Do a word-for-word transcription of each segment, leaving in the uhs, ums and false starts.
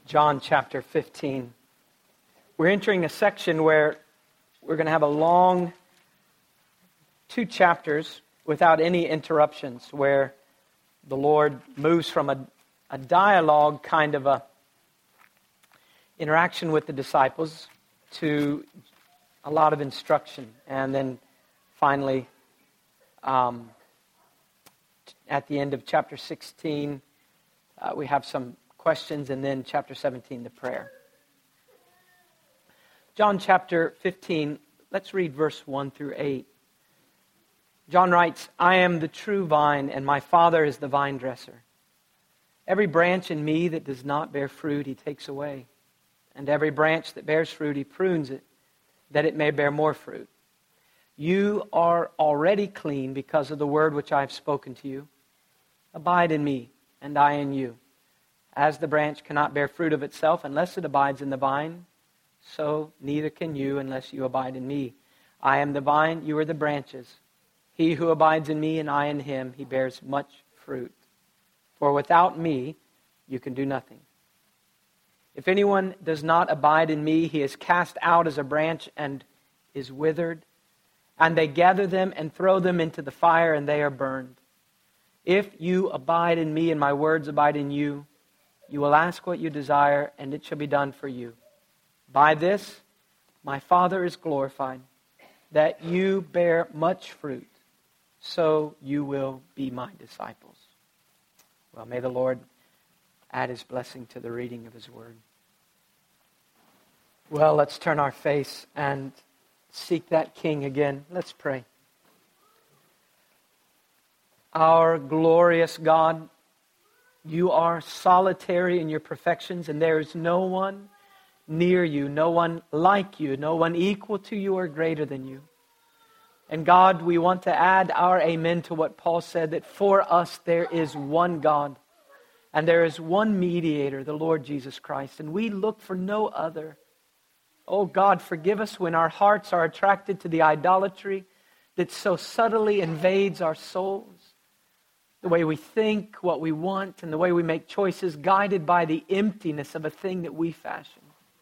John chapter fifteen. We're entering a section where we're going to have a long two chapters without any interruptions, where the Lord moves from a, a dialogue, kind of a interaction with the disciples, to a lot of instruction. And then finally, um, at the end of chapter sixteen, uh, we have some questions, and then chapter seventeen, the prayer. John chapter fifteen, let's read verse one through eight. John writes, "I am the true vine, and my Father is the vine dresser. Every branch in me that does not bear fruit, he takes away. And every branch that bears fruit, he prunes it, that it may bear more fruit. You are already clean because of the word which I have spoken to you. Abide in me, and I in you. As the branch cannot bear fruit of itself unless it abides in the vine, so neither can you unless you abide in me. I am the vine, you are the branches. He who abides in me and I in him, he bears much fruit. For without me, you can do nothing. If anyone does not abide in me, he is cast out as a branch and is withered. And they gather them and throw them into the fire, and they are burned. If you abide in me and my words abide in you, you will ask what you desire, and it shall be done for you. By this, my Father is glorified, that you bear much fruit, so you will be my disciples." Well, may the Lord add His blessing to the reading of His word. Well, let's turn our face and seek that King again. Let's pray. Our glorious God, you are solitary in your perfections, and there is no one near you, no one like you, no one equal to you or greater than you. And God, we want to add our amen to what Paul said, that for us there is one God, and there is one mediator, the Lord Jesus Christ, and we look for no other. Oh God, forgive us when our hearts are attracted to the idolatry that so subtly invades our souls. The way we think, what we want, and the way we make choices, guided by the emptiness of a thing that we fashion.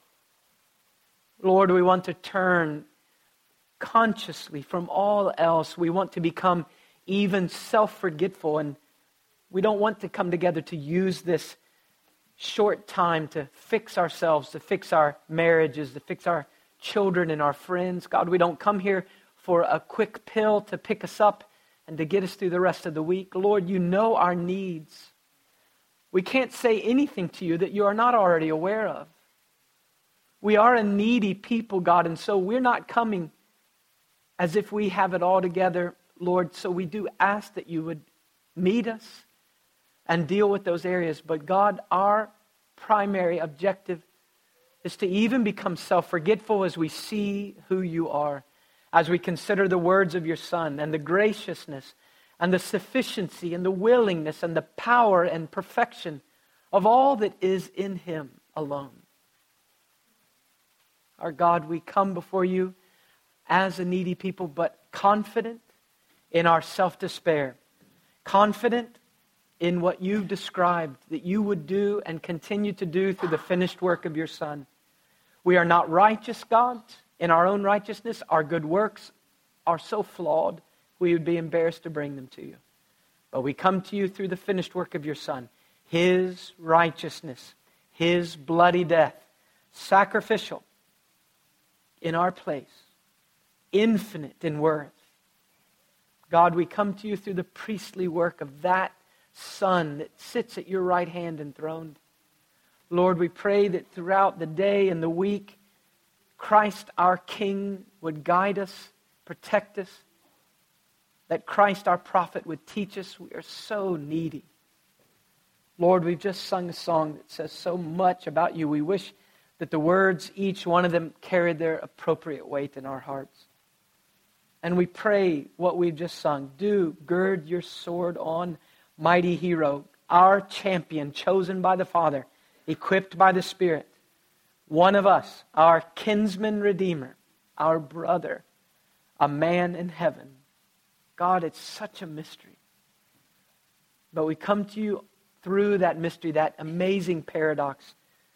Lord, we want to turn consciously from all else. We want to become even self-forgetful, and we don't want to come together to use this short time to fix ourselves, to fix our marriages, to fix our children and our friends. God, we don't come here for a quick pill to pick us up and to get us through the rest of the week. Lord, you know our needs. We can't say anything to you that you are not already aware of. We are a needy people, God, and so we're not coming as if we have it all together, Lord. So we do ask that you would meet us and deal with those areas. But God, our primary objective is to even become self-forgetful as we see who you are, as we consider the words of your Son and the graciousness and the sufficiency and the willingness and the power and perfection of all that is in Him alone. Our God, we come before you as a needy people, but confident in our self-despair, confident in what you've described that you would do and continue to do through the finished work of your Son. We are not righteous, God, in our own righteousness. Our good works are so flawed, we would be embarrassed to bring them to you. But we come to you through the finished work of your Son, His righteousness, His bloody death, sacrificial in our place, infinite in worth. God, we come to you through the priestly work of that Son that sits at your right hand enthroned. Lord, we pray that throughout the day and the week, Christ our King would guide us, protect us, that Christ our prophet would teach us. We are so needy. Lord, we've just sung a song that says so much about you. We wish that the words, each one of them, carried their appropriate weight in our hearts. And we pray what we've just sung. Do gird your sword on, mighty hero, our champion, chosen by the Father, equipped by the Spirit, one of us, our kinsman redeemer, our brother, a man in heaven. God, it's such a mystery. But we come to you through that mystery, that amazing paradox,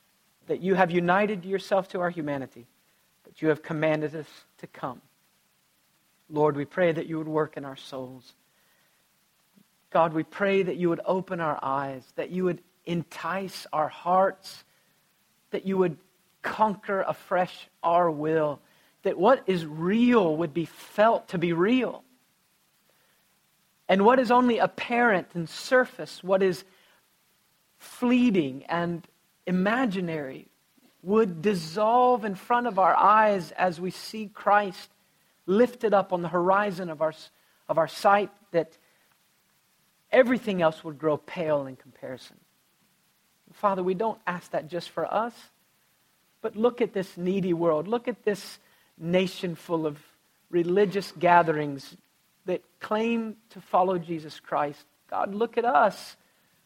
that you have united yourself to our humanity, but you have commanded us to come. Lord, we pray that you would work in our souls. God, we pray that you would open our eyes, that you would entice our hearts, that you would conquer afresh our will, that what is real would be felt to be real. And what is only apparent and surface, what is fleeting and imaginary, would dissolve in front of our eyes as we see Christ lifted up on the horizon of our, of our sight, that everything else would grow pale in comparison. Father, we don't ask that just for us, but look at this needy world. Look at this nation full of religious gatherings that claim to follow Jesus Christ. God, look at us.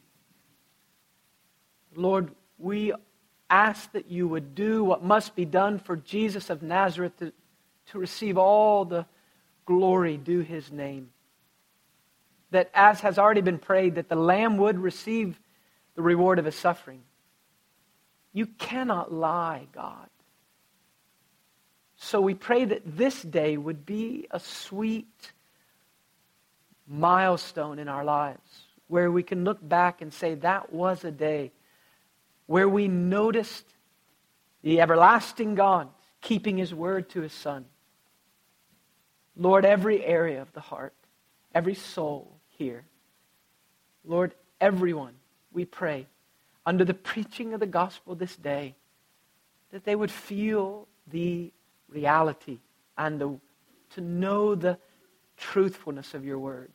Lord, we ask that you would do what must be done for Jesus of Nazareth to, to receive all the glory due his name. That, as has already been prayed, that the Lamb would receive the reward of his suffering. You cannot lie, God. So we pray that this day would be a sweet milestone in our lives, where we can look back and say, that was a day where we noticed the everlasting God keeping his word to his Son. Lord, every area of the heart, every soul here, Lord, everyone, we pray, under the preaching of the gospel this day, that they would feel the reality and the, to know the truthfulness of your words.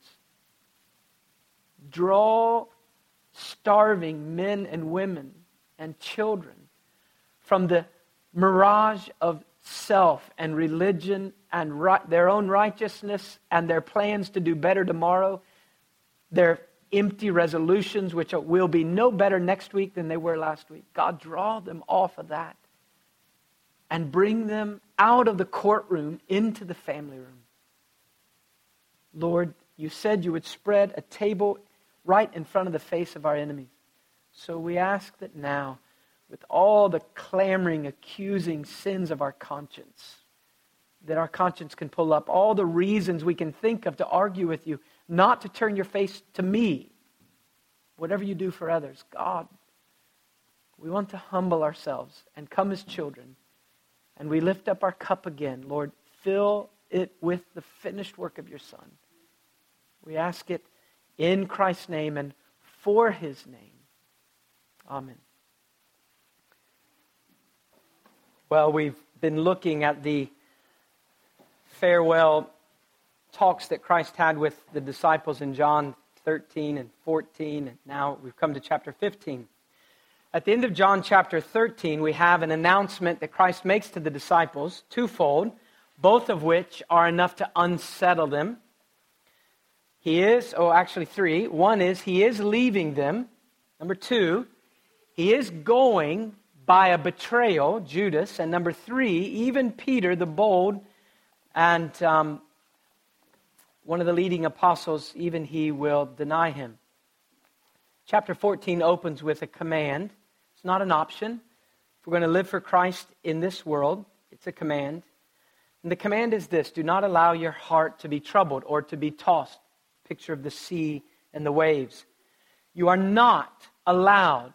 Draw starving men and women and children from the mirage of self and religion and right, their own righteousness and their plans to do better tomorrow, their empty resolutions which will be no better next week than they were last week. God, draw them off of that and bring them out of the courtroom into the family room. Lord, you said you would spread a table right in front of the face of our enemies. So we ask that now, with all the clamoring, accusing sins of our conscience, that our conscience can pull up all the reasons we can think of to argue with you, not to turn your face to me. Whatever you do for others, God, we want to humble ourselves and come as children. And we lift up our cup again. Lord, fill it with the finished work of your Son. We ask it in Christ's name and for his name. Amen. Well, we've been looking at the farewell talks that Christ had with the disciples in John thirteen and fourteen, and now we've come to chapter fifteen. At the end of John chapter thirteen, we have an announcement that Christ makes to the disciples, twofold, both of which are enough to unsettle them. He is, oh actually three. One is, he is leaving them. Number two, he is going by a betrayal, Judas. And number three, even Peter, the bold and um, one of the leading apostles, even he will deny him. Chapter fourteen opens with a command. It's not an option. If we're going to live for Christ in this world, it's a command. And the command is this: do not allow your heart to be troubled or to be tossed. Picture of the sea and the waves. You are not allowed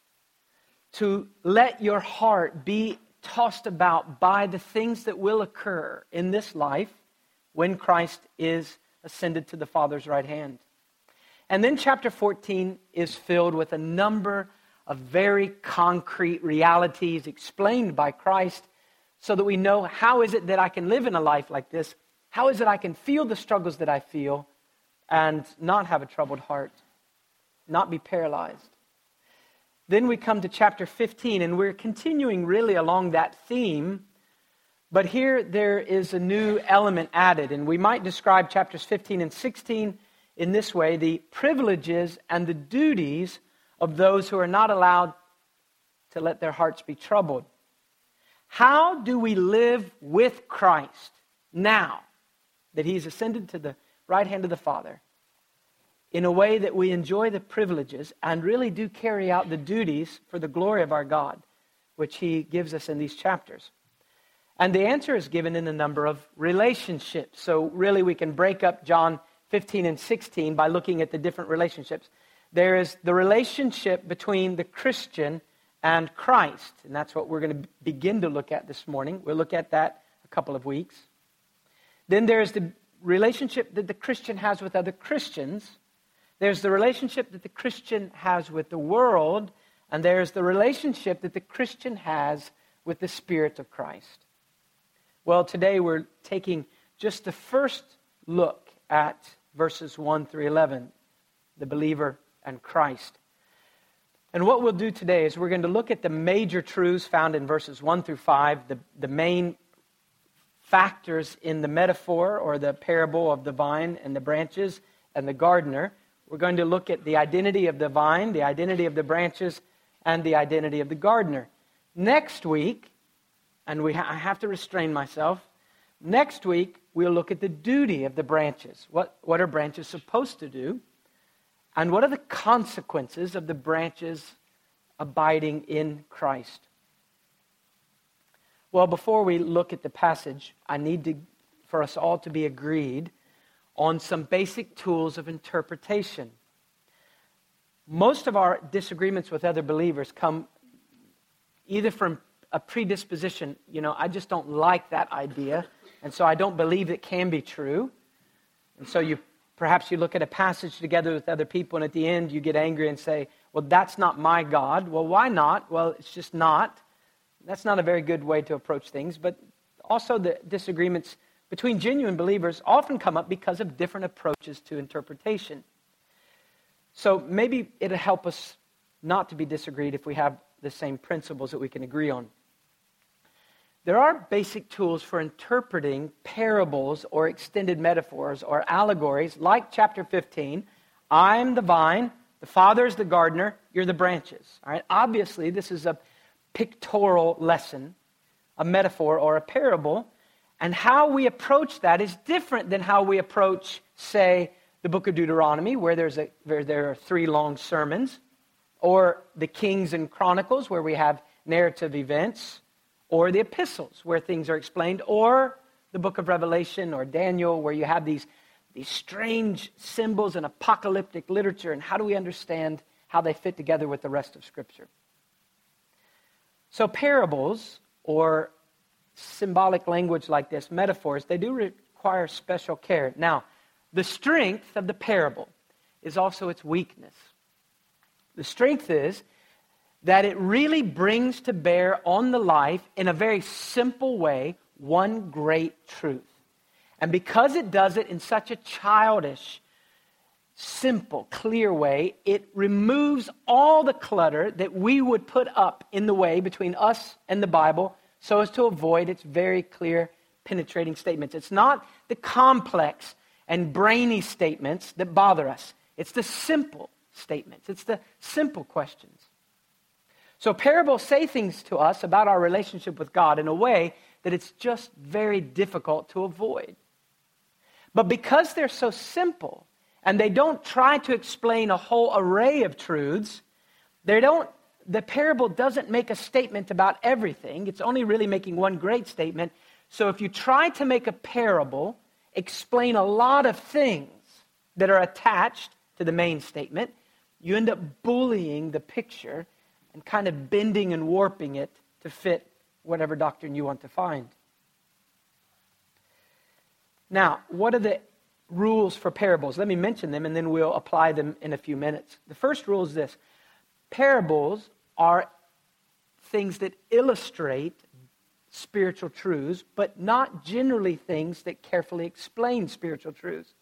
to let your heart be tossed about by the things that will occur in this life when Christ is ascended to the Father's right hand. And then chapter fourteen is filled with a number of very concrete realities explained by Christ so that we know, how is it that I can live in a life like this? How is it I can feel the struggles that I feel and not have a troubled heart, not be paralyzed? Then we come to chapter fifteen, and we're continuing really along that theme, but here there is a new element added, and we might describe chapters fifteen and sixteen in this way: the privileges and the duties of those who are not allowed to let their hearts be troubled. How do we live with Christ now that he's ascended to the right hand of the Father, in a way that we enjoy the privileges and really do carry out the duties for the glory of our God, which he gives us in these chapters. And the answer is given in a number of relationships. So really we can break up John fifteen and sixteen by looking at the different relationships. There is the relationship between the Christian and Christ. And that's what we're going to begin to look at this morning. We'll look at that a couple of weeks. Then there's the relationship that the Christian has with other Christians. There's the relationship that the Christian has with the world. And there's the relationship that the Christian has with the Spirit of Christ. Well, today we're taking just the first look at verses one through eleven, the believer and Christ. And what we'll do today is we're going to look at the major truths found in verses one through five, the, the main factors in the metaphor or the parable of the vine and the branches and the gardener. We're going to look at the identity of the vine, the identity of the branches, and the identity of the gardener. Next week, and we ha- I have to restrain myself, next week we'll look at the duty of the branches. What, what are branches supposed to do? And what are the consequences of the branches abiding in Christ? Well, before we look at the passage, I need to, for us all to be agreed on some basic tools of interpretation. Most of our disagreements with other believers come either from a predisposition, you know, I just don't like that idea, and so I don't believe it can be true. And so you perhaps you look at a passage together with other people, and at the end you get angry and say, well, that's not my God. Well, why not? Well, it's just not. That's not a very good way to approach things. But also the disagreements between genuine believers often come up because of different approaches to interpretation. So maybe it'll help us not to be disagreed if we have the same principles that we can agree on. There are basic tools for interpreting parables or extended metaphors or allegories, like chapter fifteen. I'm the vine, the Father is the gardener, you're the branches. All right? Obviously, this is a pictorial lesson, a metaphor or a parable, and how we approach that is different than how we approach, say, the book of Deuteronomy, where there's a where there are three long sermons, or the Kings and Chronicles, where we have narrative events, or the epistles, where things are explained, or the book of Revelation or Daniel, where you have these, these strange symbols and apocalyptic literature, and how do we understand how they fit together with the rest of Scripture? So parables, or symbolic language like this, metaphors, they do require special care. Now, the strength of the parable is also its weakness. The strength is that it really brings to bear on the life, in a very simple way, one great truth. And because it does it in such a childish, simple, clear way, it removes all the clutter that we would put up in the way between us and the Bible, so as to avoid its very clear, penetrating statements. It's not the complex and brainy statements that bother us. It's the simple statements. It's the simple questions. So parables say things to us about our relationship with God in a way that it's just very difficult to avoid. But because they're so simple, and they don't try to explain a whole array of truths, they don't, the parable doesn't make a statement about everything. It's only really making one great statement. So if you try to make a parable explain a lot of things that are attached to the main statement, you end up bullying the picture and kind of bending and warping it to fit whatever doctrine you want to find. Now, what are the rules for parables? Let me mention them, and then we'll apply them in a few minutes. The first rule is this: parables are things that illustrate spiritual truths, but not generally things that carefully explain spiritual truths.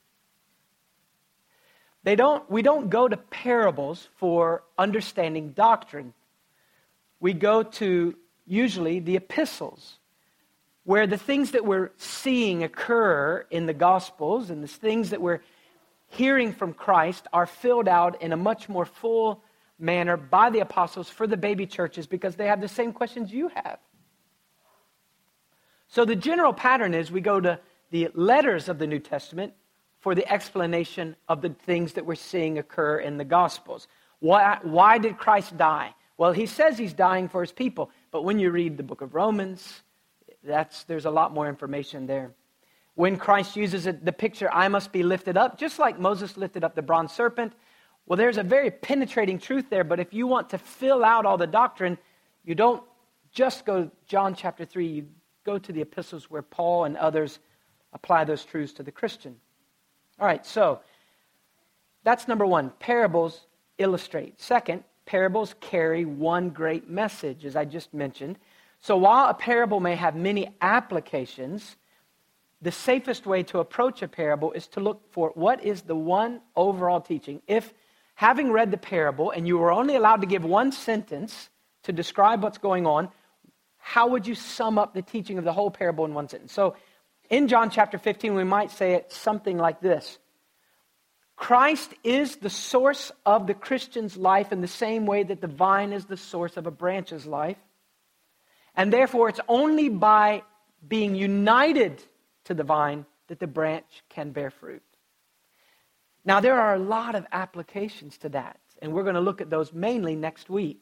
They don't, we don't go to parables for understanding doctrine. We go to, usually, the epistles, where the things that we're seeing occur in the Gospels and the things that we're hearing from Christ are filled out in a much more full manner by the apostles for the baby churches, because they have the same questions you have. So the general pattern is we go to the letters of the New Testament for the explanation of the things that we're seeing occur in the Gospels. Why, why did Christ die? Well, he says he's dying for his people, But when you read the book of Romans, that's there's a lot more information there. When Christ uses it, the picture, I must be lifted up, just like Moses lifted up the bronze serpent. Well, there's a very penetrating truth there, but if you want to fill out all the doctrine, you don't just go to John chapter three, you go to the epistles where Paul and others apply those truths to the Christian. All right, so that's number one. Parables illustrate. Second, parables carry one great message, as I just mentioned. So while a parable may have many applications, the safest way to approach a parable is to look for what is the one overall teaching. If, having read the parable, and you were only allowed to give one sentence to describe what's going on, how would you sum up the teaching of the whole parable in one sentence? So in John chapter fifteen, we might say it something like this. Christ is the source of the Christian's life in the same way that the vine is the source of a branch's life. And therefore, it's only by being united to the vine that the branch can bear fruit. Now, there are a lot of applications to that, and we're going to look at those mainly next week.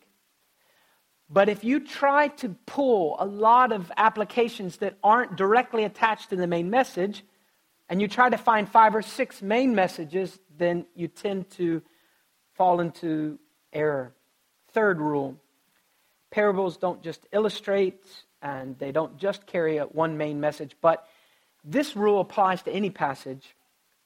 But if you try to pull a lot of applications that aren't directly attached to the main message, and you try to find five or six main messages, then you tend to fall into error. Third rule, parables don't just illustrate, and they don't just carry a one main message, but this rule applies to any passage.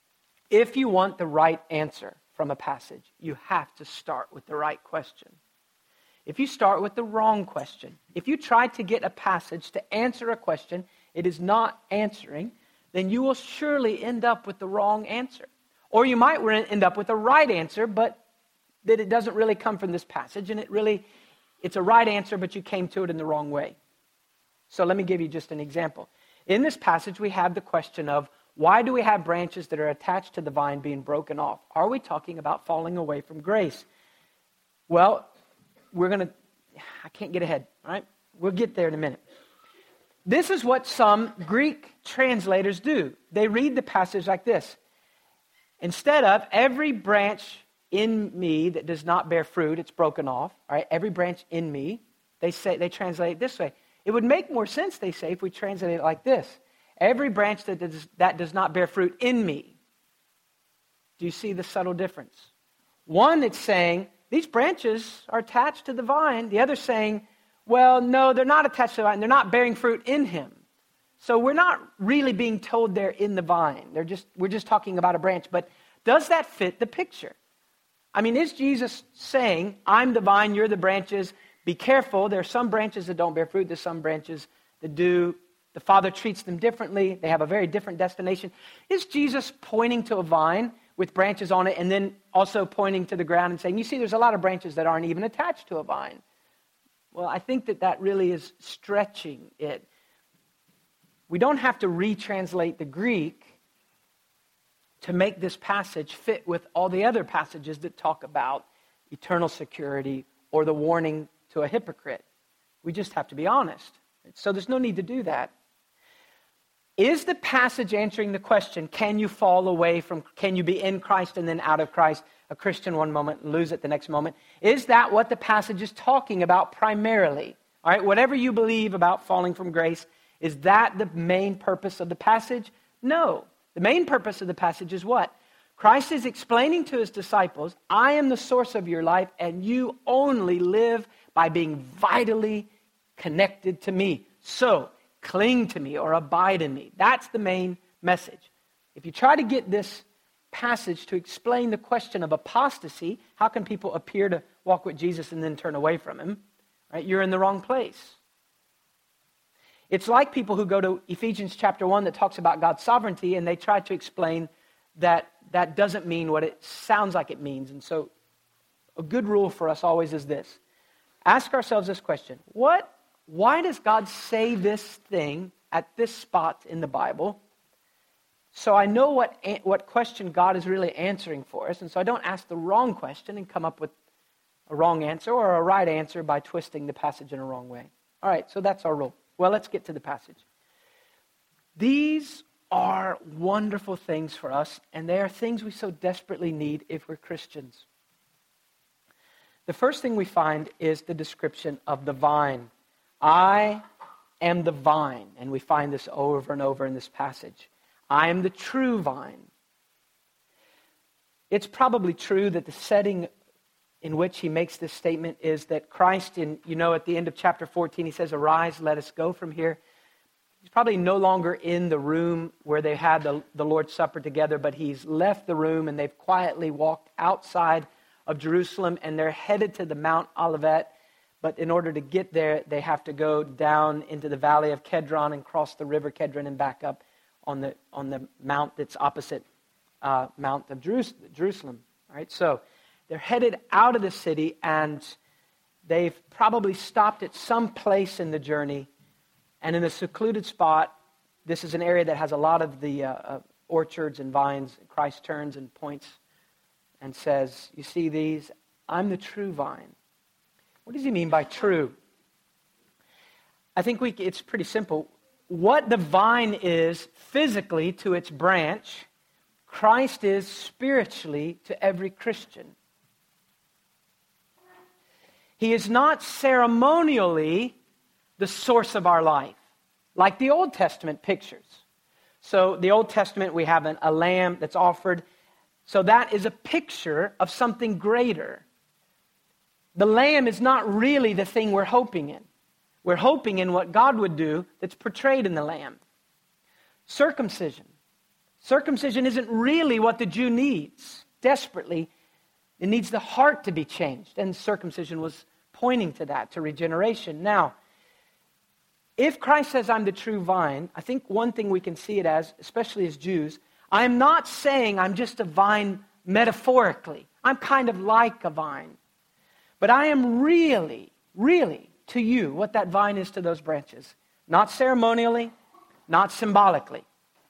If you want the right answer from a passage, you have to start with the right question. If you start with the wrong question, if you try to get a passage to answer a question it is not answering, then you will surely end up with the wrong answer. Or you might end up with a right answer, but that it doesn't really come from this passage, and it really, it's a right answer, but you came to it in the wrong way. So let me give you just an example. In this passage, we have the question of, why do we have branches that are attached to the vine being broken off? Are we talking about falling away from grace? Well, we're going to, I can't get ahead, all right? We'll get there in a minute. This is what some Greek translators do. They read the passage like this. Instead of, every branch in me that does not bear fruit, it's broken off. All right, every branch in me, they say, they translate it this way. It would make more sense, they say, if we translate it like this. Every branch that does, that does not bear fruit in me. Do you see the subtle difference? One, it's saying, these branches are attached to the vine. The other saying, well, no, they're not attached to the vine. They're not bearing fruit in him. So we're not really being told they're in the vine. They're just we're just talking about a branch. But does that fit the picture? I mean, is Jesus saying, I'm the vine, you're the branches, be careful. There are some branches that don't bear fruit. There's some branches that do. The Father treats them differently. They have a very different destination. Is Jesus pointing to a vine with branches on it and then also pointing to the ground and saying, you see, there's a lot of branches that aren't even attached to a vine? Well, I think that that really is stretching it. We don't have to retranslate the Greek to make this passage fit with all the other passages that talk about eternal security or the warning to a hypocrite. We just have to be honest. So there's no need to do that. Is the passage answering the question, can you fall away from, can you be in Christ and then out of Christ, a Christian one moment and lose it the next moment? Is that what the passage is talking about primarily? All right, whatever you believe about falling from grace, is that the main purpose of the passage? No. The main purpose of the passage is what? Christ is explaining to his disciples, I am the source of your life, and you only live by being vitally connected to me. So, cling to me or abide in me. That's the main message. If you try to get this passage to explain the question of apostasy, how can people appear to walk with Jesus and then turn away from him? Right? You're in the wrong place. It's like people who go to Ephesians chapter one that talks about God's sovereignty, and they try to explain that that doesn't mean what it sounds like it means. And so a good rule for us always is this. Ask ourselves this question. What, why does God say this thing at this spot in the Bible? So I know what, what question God is really answering for us, and so I don't ask the wrong question and come up with a wrong answer or a right answer by twisting the passage in a wrong way. All right, so that's our rule. Well, let's get to the passage. These are wonderful things for us, and they are things we so desperately need if we're Christians. The first thing we find is the description of the vine. I am the vine. And we find this over and over in this passage. I am the true vine. It's probably true that the setting in which he makes this statement is that Christ, in you know, at the end of chapter fourteen, he says, "Arise, let us go from here." He's probably no longer in the room where they had the, the Lord's Supper together, but he's left the room and they've quietly walked outside of Jerusalem and they're headed to the Mount Olivet. But in order to get there, they have to go down into the valley of Kedron and cross the river Kedron and back up on the on the mount that's opposite uh, Mount of Jerusalem. All right, so they're headed out of the city and they've probably stopped at some place in the journey. And in a secluded spot, this is an area that has a lot of the uh, uh, orchards and vines. Christ turns and points and says, "You see these? I'm the true vine." What does he mean by true? I think we, it's pretty simple. What the vine is physically to its branch, Christ is spiritually to every Christian. He is not ceremonially the source of our life, like the Old Testament pictures. So the Old Testament, we have an, a lamb that's offered. So that is a picture of something greater. The lamb is not really the thing we're hoping in. We're hoping in what God would do that's portrayed in the lamb. Circumcision. Circumcision isn't really what the Jew needs desperately. It needs the heart to be changed. And circumcision was pointing to that, to regeneration. Now, if Christ says, "I'm the true vine," I think one thing we can see it as, especially as Jews, I am not saying I'm just a vine metaphorically. I'm kind of like a vine. But I am really, really to you what that vine is to those branches. Not ceremonially, not symbolically.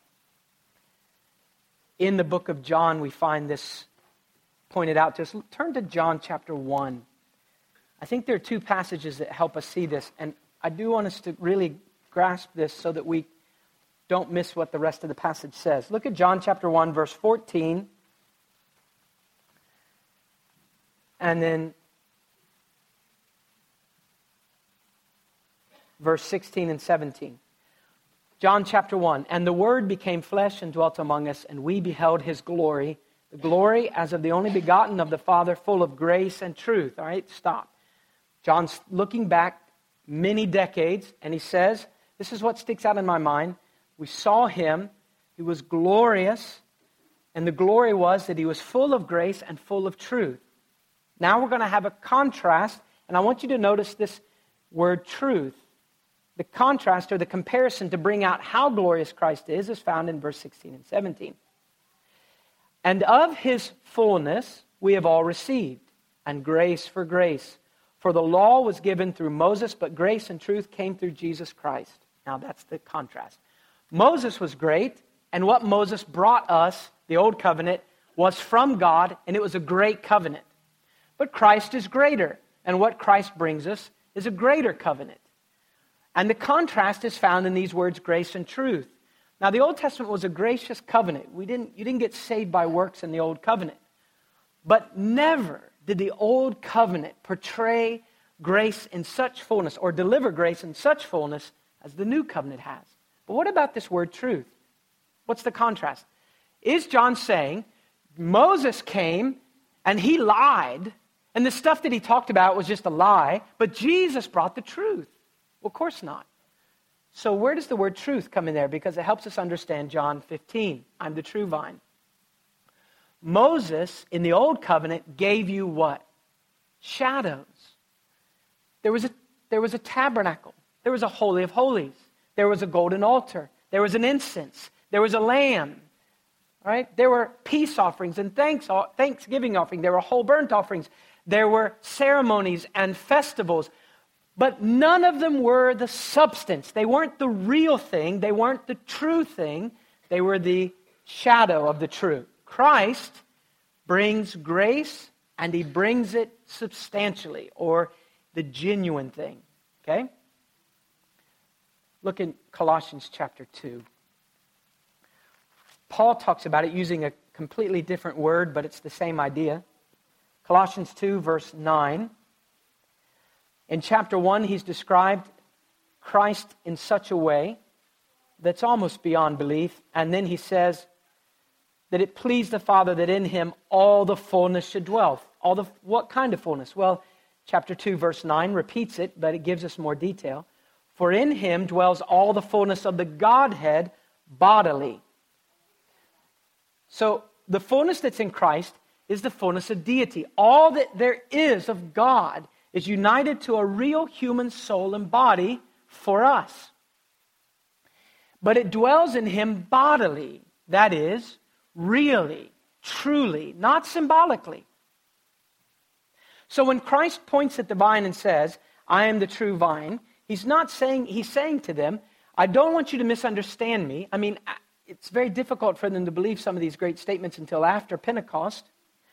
In the book of John, we find this pointed out to us. Turn to John chapter one. I think there are two passages that help us see this. And I do want us to really grasp this so that we don't miss what the rest of the passage says. Look at John chapter one, verse fourteen. And then verse sixteen and seventeen. John chapter one. "And the Word became flesh and dwelt among us, and we beheld His glory, the glory as of the only begotten of the Father, full of grace and truth." All right, stop. John's looking back many decades, and he says, this is what sticks out in my mind. We saw Him. He was glorious, and the glory was that He was full of grace and full of truth. Now we're going to have a contrast, and I want you to notice this word truth. The contrast or the comparison to bring out how glorious Christ is is found in verse sixteen and seventeen. "And of His fullness we have all received, and grace for grace. For the law was given through Moses, but grace and truth came through Jesus Christ." Now that's the contrast. Moses was great, and what Moses brought us, the old covenant, was from God, and it was a great covenant. But Christ is greater, and what Christ brings us is a greater covenant. And the contrast is found in these words, grace and truth. Now, the Old Testament was a gracious covenant. We didn't, you didn't get saved by works in the Old Covenant. But never did the Old Covenant portray grace in such fullness or deliver grace in such fullness as the New Covenant has. But what about this word truth? What's the contrast? Is John saying Moses came and he lied, and the stuff that he talked about was just a lie, but Jesus brought the truth? Well, of course not. So where does the word truth come in there? Because it helps us understand John fifteen. I'm the true vine. Moses, in the Old Covenant, gave you what? Shadows. There was a, there was a tabernacle. There was a holy of holies. There was a golden altar. There was an incense. There was a lamb. Right? There were peace offerings and thanks, thanksgiving offerings. There were whole burnt offerings. There were ceremonies and festivals. But none of them were the substance. They weren't the real thing. They weren't the true thing. They were the shadow of the true. Christ brings grace, and He brings it substantially, or the genuine thing. Okay? Look in Colossians chapter two. Paul talks about it using a completely different word, but it's the same idea. Colossians two, verse nine. In chapter one, he's described Christ in such a way that's almost beyond belief. And then he says that it pleased the Father that in him all the fullness should dwell. All the what kind of fullness? Well, chapter two, verse nine repeats it, but it gives us more detail. For in him dwells all the fullness of the Godhead bodily. So the fullness that's in Christ is the fullness of deity. All that there is of God is united to a real human soul and body for us. But it dwells in him bodily. That is, really, truly, not symbolically. So when Christ points at the vine and says, I am the true vine, he's not saying, he's saying to them, I don't want you to misunderstand me. I mean, it's very difficult for them to believe some of these great statements until after Pentecost.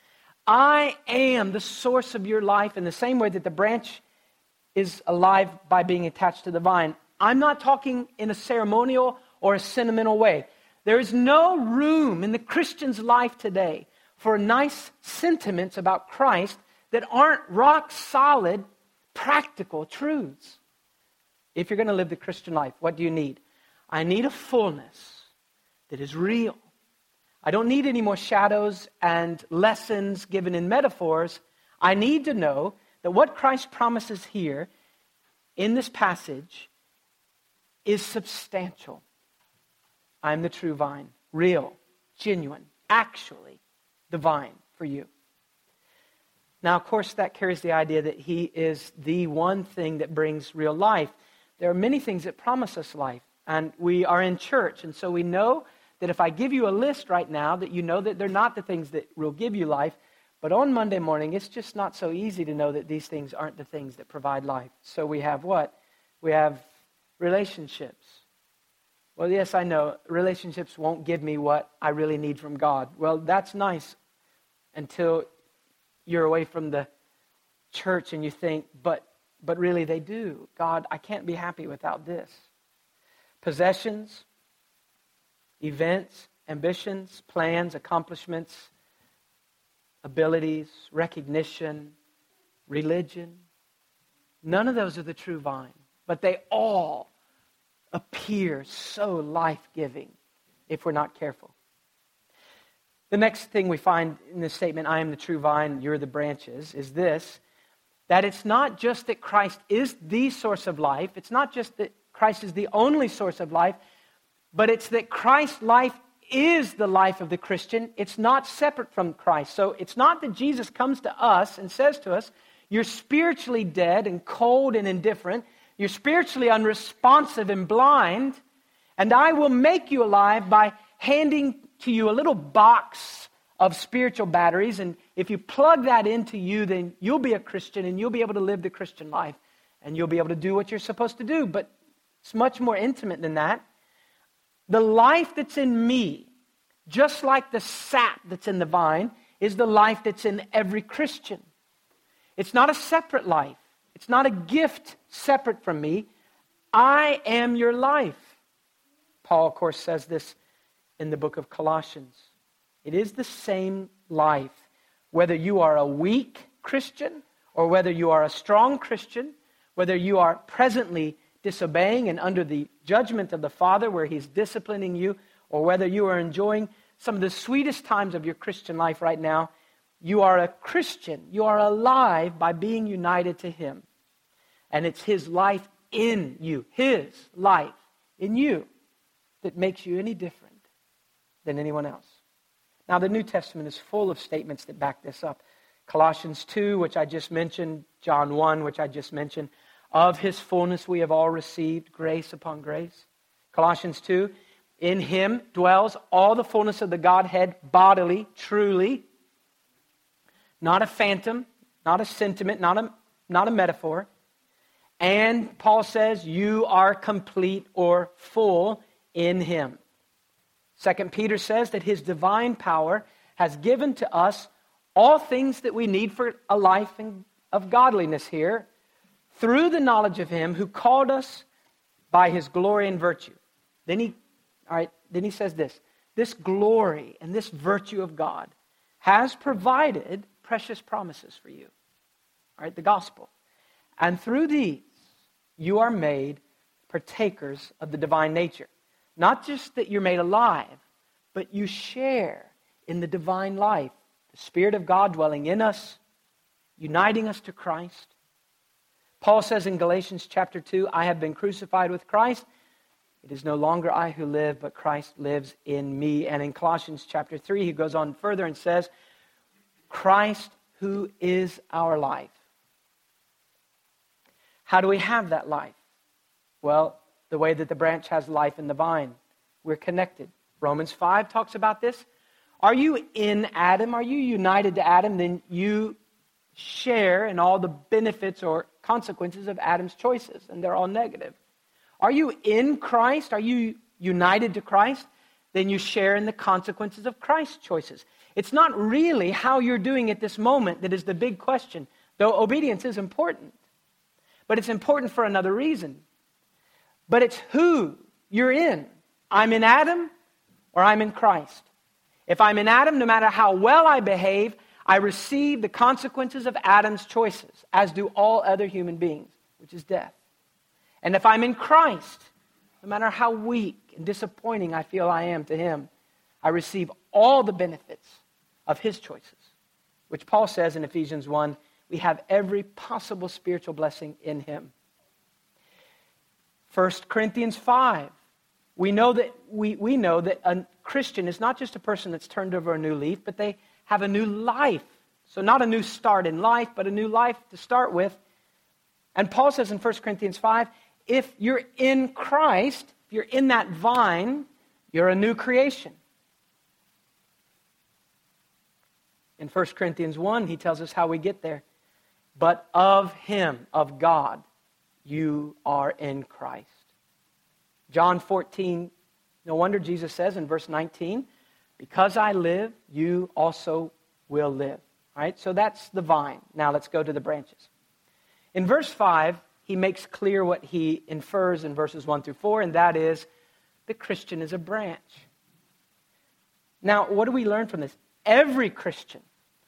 I am the source of your life in the same way that the branch is alive by being attached to the vine. I'm not talking in a ceremonial or a sentimental way. There is no room in the Christian's life today for nice sentiments about Christ that aren't rock solid, practical truths. If you're going to live the Christian life, what do you need? I need a fullness that is real. I don't need any more shadows and lessons given in metaphors. I need to know that what Christ promises here in this passage is substantial. I am the true vine, real, genuine, actually the vine for you. Now, of course, that carries the idea that he is the one thing that brings real life. There are many things that promise us life, and we are in church, and so we know that if I give you a list right now, that you know that they're not the things that will give you life, but on Monday morning, it's just not so easy to know that these things aren't the things that provide life. So we have what? We have relationships. Well, yes, I know, relationships won't give me what I really need from God. Well, that's nice until you're away from the church and you think, but but really they do. God, I can't be happy without this. Possessions, events, ambitions, plans, accomplishments, abilities, recognition, religion. None of those are the true vine, but they all appear so life-giving if we're not careful. The next thing we find in this statement, I am the true vine, you're the branches, is this, that it's not just that Christ is the source of life, it's not just that Christ is the only source of life, but it's that Christ's life is the life of the Christian. It's not separate from Christ. So it's not that Jesus comes to us and says to us, you're spiritually dead and cold and indifferent, you're spiritually unresponsive and blind, and I will make you alive by handing to you a little box of spiritual batteries, and if you plug that into you, then you'll be a Christian and you'll be able to live the Christian life and you'll be able to do what you're supposed to do. But it's much more intimate than that. The life that's in me, just like the sap that's in the vine, is the life that's in every Christian. It's not a separate life. It's not a gift separate from me. I am your life. Paul, of course, says this in the book of Colossians. It is the same life, whether you are a weak Christian or whether you are a strong Christian, whether you are presently disobeying and under the judgment of the Father where he's disciplining you, or whether you are enjoying some of the sweetest times of your Christian life right now, you are a Christian. You are alive by being united to him. And it's his life in you, his life in you, that makes you any different than anyone else. Now, the New Testament is full of statements that back this up. Colossians two, which I just mentioned, John one, which I just mentioned, of his fullness we have all received grace upon grace. Colossians two, in him dwells all the fullness of the Godhead bodily, truly. Not a phantom, not a sentiment, not a, not a metaphor. And Paul says, you are complete or full in him. Second Peter says that his divine power has given to us all things that we need for a life of godliness here through the knowledge of him who called us by his glory and virtue. Then he, all right, then he says this, this glory and this virtue of God has provided precious promises for you. All right, the gospel. And through these, you are made partakers of the divine nature. Not just that you're made alive, but you share in the divine life. The Spirit of God dwelling in us, uniting us to Christ. Paul says in Galatians chapter two, I have been crucified with Christ. It is no longer I who live, but Christ lives in me. And in Colossians chapter three, he goes on further and says, Christ who is our life. How do we have that life? Well, the way that the branch has life in the vine. We're connected. Romans five talks about this. Are you in Adam? Are you united to Adam? Then you share in all the benefits or consequences of Adam's choices, and they're all negative. Are you in Christ? Are you united to Christ? Then you share in the consequences of Christ's choices. It's not really how you're doing at this moment that is the big question, though obedience is important. But it's important for another reason. But it's who you're in. I'm in Adam or I'm in Christ. If I'm in Adam, no matter how well I behave, I receive the consequences of Adam's choices, as do all other human beings, which is death. And if I'm in Christ, no matter how weak and disappointing I feel I am to him, I receive all the benefits of his choices, which Paul says in Ephesians one, we have every possible spiritual blessing in him. First Corinthians five, we know that we, we know that a Christian is not just a person that's turned over a new leaf, but they have a new life. So not a new start in life, but a new life to start with. And Paul says in First Corinthians five, if you're in Christ, if you're in that vine, you're a new creation. In First Corinthians one, he tells us how we get there. But of him, of God, you are in Christ. John fourteen, no wonder Jesus says in verse nineteen, because I live, you also will live. All right, so that's the vine. Now let's go to the branches. In verse five, he makes clear what he infers in verses one through four, and that is the Christian is a branch. Now, what do we learn from this? Every Christian,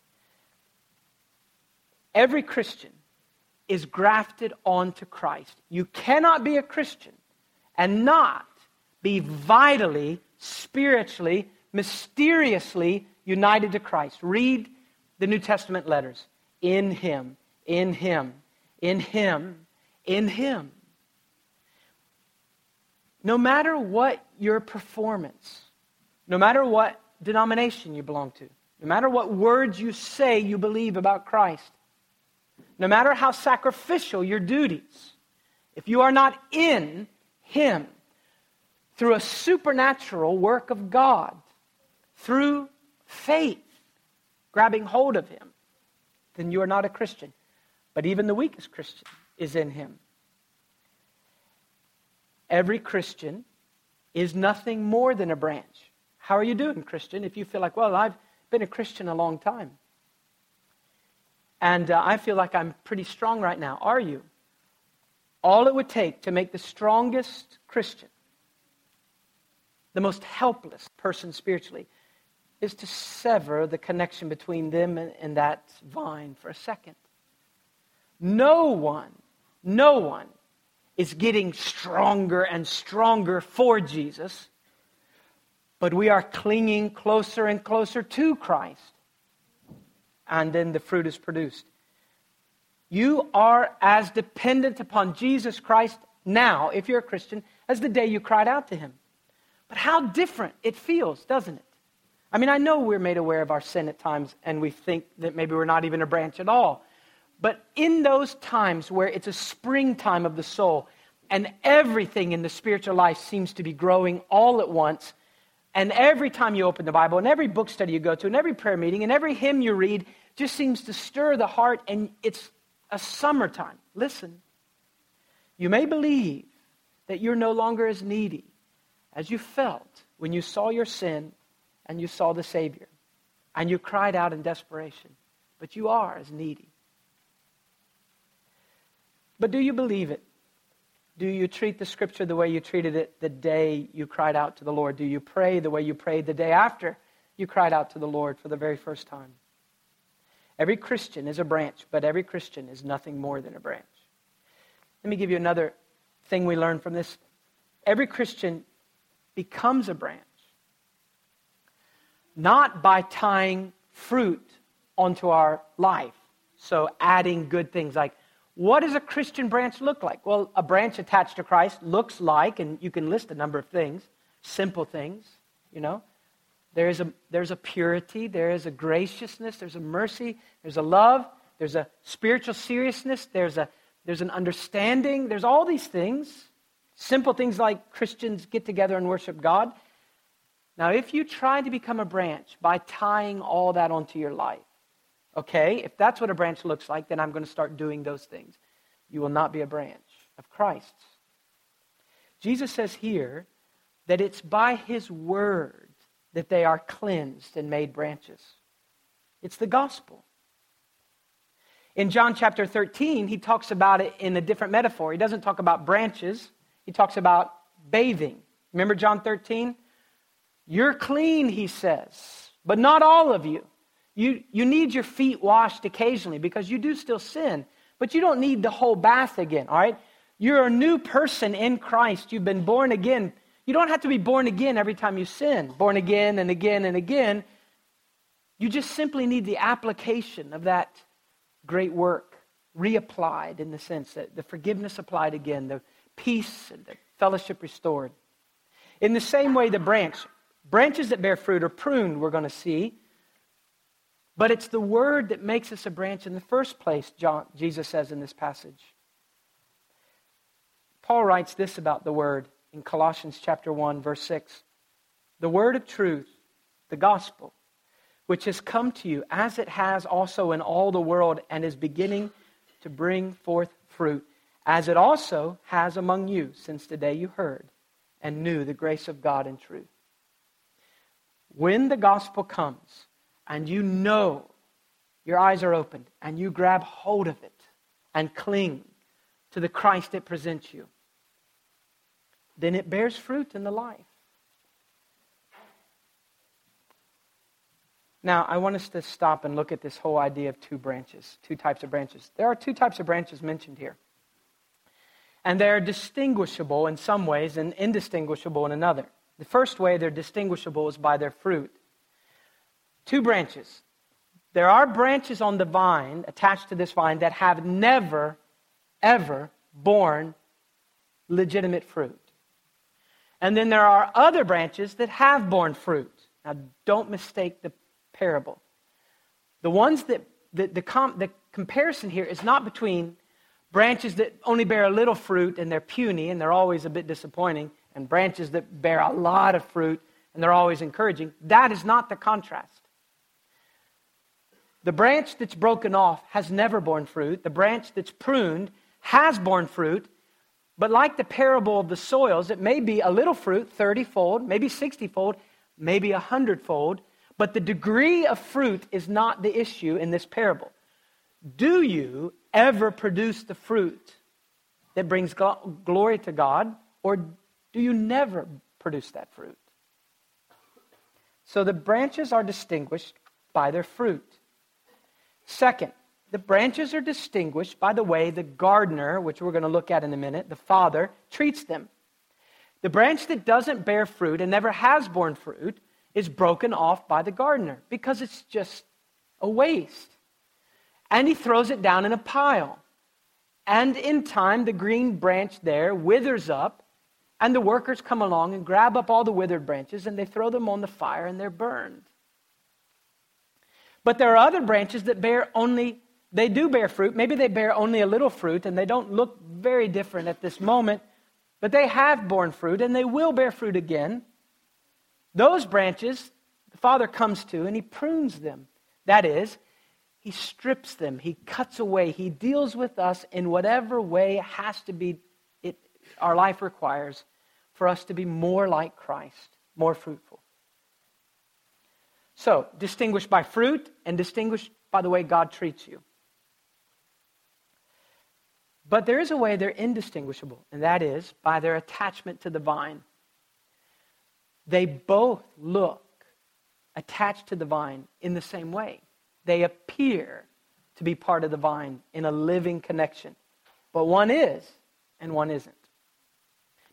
every Christian is grafted onto Christ. You cannot be a Christian and not be vitally, spiritually, mysteriously united to Christ. Read the New Testament letters. In him, in him, in him, in him. No matter what your performance, no matter what denomination you belong to, no matter what words you say you believe about Christ, no matter how sacrificial your duties, if you are not in him through a supernatural work of God, through faith, grabbing hold of him, then you are not a Christian. But even the weakest Christian is in him. Every Christian is nothing more than a branch. How are you doing, Christian? If you feel like, well, I've been a Christian a long time, and uh, I feel like I'm pretty strong right now. Are you? All it would take to make the strongest Christian, the most helpless person spiritually, is to sever the connection between them and, and that vine for a second. No one, no one is getting stronger and stronger for Jesus, but we are clinging closer and closer to Christ. And then the fruit is produced. You are as dependent upon Jesus Christ now, if you're a Christian, as the day you cried out to him. But how different it feels, doesn't it? I mean, I know we're made aware of our sin at times, and we think that maybe we're not even a branch at all. But in those times where it's a springtime of the soul, and everything in the spiritual life seems to be growing all at once, and every time you open the Bible, and every book study you go to, and every prayer meeting, and every hymn you read, just seems to stir the heart, and it's a summertime. Listen, you may believe that you're no longer as needy as you felt when you saw your sin and you saw the Savior, and you cried out in desperation, but you are as needy. But do you believe it? Do you treat the Scripture the way you treated it the day you cried out to the Lord? Do you pray the way you prayed the day after you cried out to the Lord for the very first time? Every Christian is a branch, but every Christian is nothing more than a branch. Let me give you another thing we learn from this. Every Christian becomes a branch, not by tying fruit onto our life. So adding good things like, what does a Christian branch look like? Well, a branch attached to Christ looks like, and you can list a number of things, simple things, you know. There is a, there's a purity, there is a graciousness, there's a mercy, there's a love, there's a spiritual seriousness, there's a there's an understanding, there's all these things. Simple things like Christians get together and worship God. Now, if you try to become a branch by tying all that onto your life, okay, if that's what a branch looks like, then I'm going to start doing those things. You will not be a branch of Christ. Jesus says here that it's by His word that they are cleansed and made branches. It's the gospel. In John chapter thirteen, He talks about it in a different metaphor. He doesn't talk about branches. He talks about bathing. Remember John thirteen? You're clean, He says, but not all of you. You, you need your feet washed occasionally because you do still sin, but you don't need the whole bath again, all right? You're a new person in Christ. You've been born again. You don't have to be born again every time you sin. Born again and again and again. You just simply need the application of that great work reapplied, in the sense that the forgiveness applied again, the peace and the fellowship restored. In the same way, the branch, branches that bear fruit are pruned, we're going to see. But it's the word that makes us a branch in the first place, John, Jesus says in this passage. Paul writes this about the word in Colossians chapter one, verse six. The word of truth, the gospel, which has come to you as it has also in all the world and is beginning to bring forth fruit, as it also has among you since the day you heard and knew the grace of God in truth. When the gospel comes and you know, your eyes are opened and you grab hold of it and cling to the Christ it presents you, then it bears fruit in the life. Now, I want us to stop and look at this whole idea of two branches, two types of branches. There are two types of branches mentioned here. And they're distinguishable in some ways and indistinguishable in another. The first way they're distinguishable is by their fruit. Two branches. There are branches on the vine, attached to this vine, that have never, ever borne legitimate fruit. And then there are other branches that have borne fruit. Now, don't mistake the parable. The ones that, the, the, com, the comparison here is not between branches that only bear a little fruit and they're puny and they're always a bit disappointing, and branches that bear a lot of fruit and they're always encouraging. That is not the contrast. The branch that's broken off has never borne fruit. The branch that's pruned has borne fruit. But like the parable of the soils, it may be a little fruit, thirty-fold, maybe sixty-fold, maybe a hundred-fold. But the degree of fruit is not the issue in this parable. Do you ever produce the fruit that brings gl- glory to God, or do you never produce that fruit? So the branches are distinguished by their fruit. Second, the branches are distinguished by the way the gardener, which we're going to look at in a minute, the Father, treats them. The branch that doesn't bear fruit and never has borne fruit is broken off by the gardener because it's just a waste. And he throws it down in a pile. And in time, the green branch there withers up, and the workers come along and grab up all the withered branches and they throw them on the fire and they're burned. But there are other branches that bear only, they do bear fruit. Maybe they bear only a little fruit and they don't look very different at this moment, but they have borne fruit and they will bear fruit again. Those branches, the Father comes to and He prunes them. That is, He strips them, He cuts away, He deals with us in whatever way it has to be, it, our life requires for us to be more like Christ, more fruitful. So, distinguished by fruit and distinguished by the way God treats you. But there is a way they're indistinguishable, and that is by their attachment to the vine. They both look attached to the vine in the same way. They appear to be part of the vine in a living connection. But one is, and one isn't.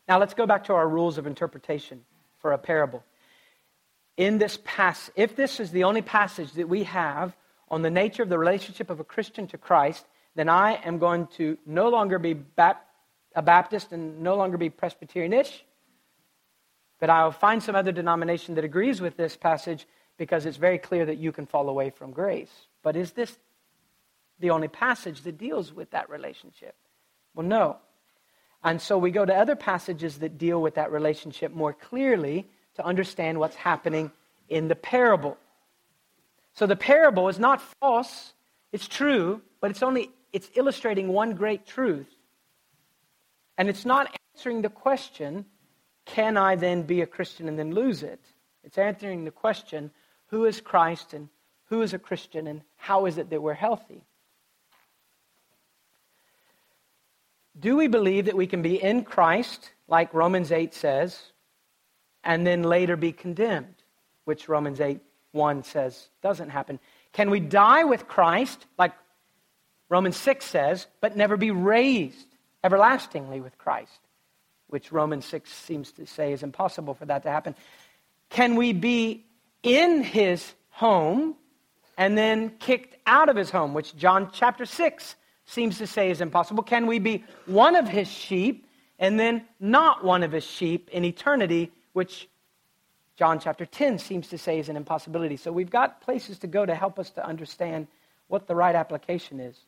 Now let's go back to our rules of interpretation for a parable. In this passage, if this is the only passage that we have on the nature of the relationship of a Christian to Christ, then I am going to no longer be Bap- a Baptist and no longer be Presbyterian-ish, but I'll find some other denomination that agrees with this passage because it's very clear that you can fall away from grace. But is this the only passage that deals with that relationship? Well, no. And so we go to other passages that deal with that relationship more clearly to understand what's happening in the parable. So the parable is not false, it's true, but it's only it's illustrating one great truth. And it's not answering the question, can I then be a Christian and then lose it? It's answering the question, who is Christ and who is a Christian and how is it that we're healthy? Do we believe that we can be in Christ, like Romans eight says, and then later be condemned, which Romans eight one says doesn't happen? Can we die with Christ, like Romans six says, but never be raised everlastingly with Christ, which Romans six seems to say is impossible for that to happen? Can we be in his home and then kicked out of his home, which John chapter six seems to say is impossible? Can we be one of his sheep and then not one of his sheep in eternity, which John chapter ten seems to say is an impossibility? So we've got places to go to help us to understand what the right application is.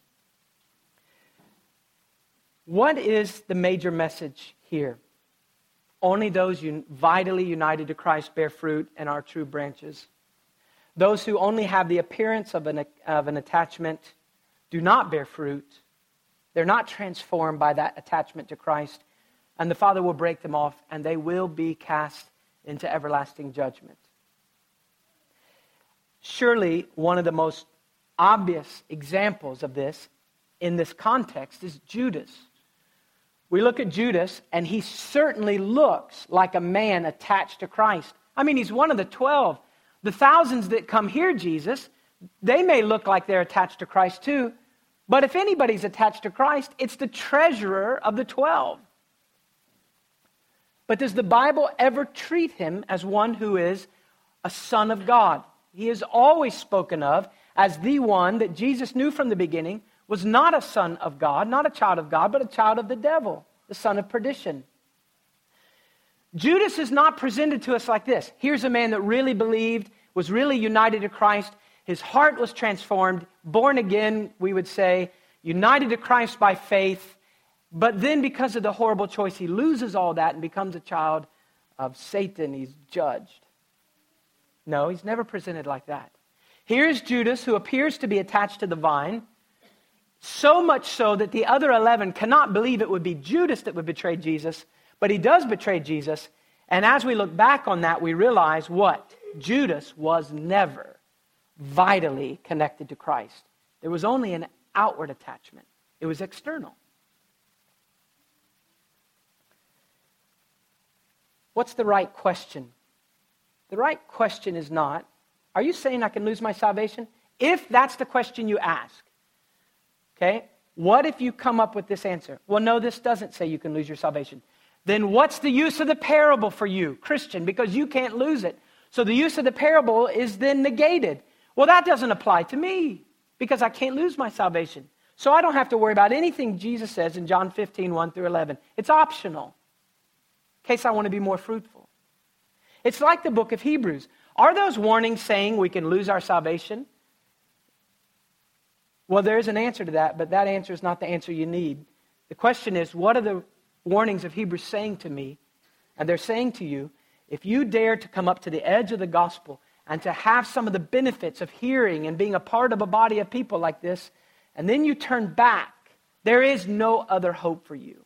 What is the major message here? Only those un- vitally united to Christ bear fruit and are true branches. Those who only have the appearance of an, of an attachment do not bear fruit. They're not transformed by that attachment to Christ. And the Father will break them off and they will be cast into everlasting judgment. Surely one of the most obvious examples of this in this context is Judas. We look at Judas and he certainly looks like a man attached to Christ. I mean, he's one of the twelve. The thousands that come hear Jesus, they may look like they're attached to Christ too. But if anybody's attached to Christ, it's the treasurer of the twelve. But does the Bible ever treat him as one who is a son of God? He is always spoken of as the one that Jesus knew from the beginning was not a son of God, not a child of God, but a child of the devil, the son of perdition. Judas is not presented to us like this. Here's a man that really believed, was really united to Christ. His heart was transformed, born again, we would say, united to Christ by faith. But then because of the horrible choice, he loses all that and becomes a child of Satan. He's judged. No, he's never presented like that. Here's Judas, who appears to be attached to the vine, so much so that the other eleven cannot believe it would be Judas that would betray Jesus, but he does betray Jesus. And as we look back on that, we realize what? Judas was never vitally connected to Christ. There was only an outward attachment. It was external. What's the right question? The right question is not, are you saying I can lose my salvation? If that's the question you ask, okay, what if you come up with this answer? Well, no, this doesn't say you can lose your salvation. Then what's the use of the parable for you, Christian? Because you can't lose it. So the use of the parable is then negated. Well, that doesn't apply to me because I can't lose my salvation. So I don't have to worry about anything Jesus says in John fifteen, one through eleven. It's optional in case I want to be more fruitful. It's like the book of Hebrews. Are those warnings saying we can lose our salvation? Well, there is an answer to that, but that answer is not the answer you need. The question is, what are the warnings of Hebrews saying to me? And they're saying to you, if you dare to come up to the edge of the gospel and to have some of the benefits of hearing and being a part of a body of people like this, and then you turn back, there is no other hope for you.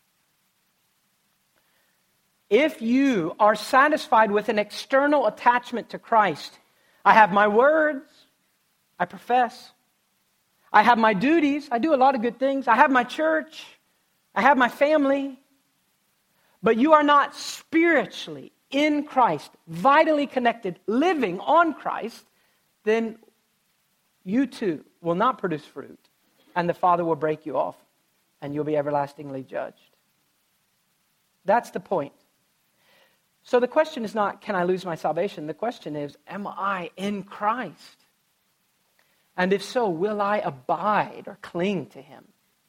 If you are satisfied with an external attachment to Christ, I have my words, I profess, I have my duties, I do a lot of good things, I have my church, I have my family, but you are not spiritually in Christ, vitally connected, living on Christ, then you too will not produce fruit, and the Father will break you off, and you'll be everlastingly judged. That's the point. So the question is not, can I lose my salvation? The question is, am I in Christ? And if so, will I abide or cling to him?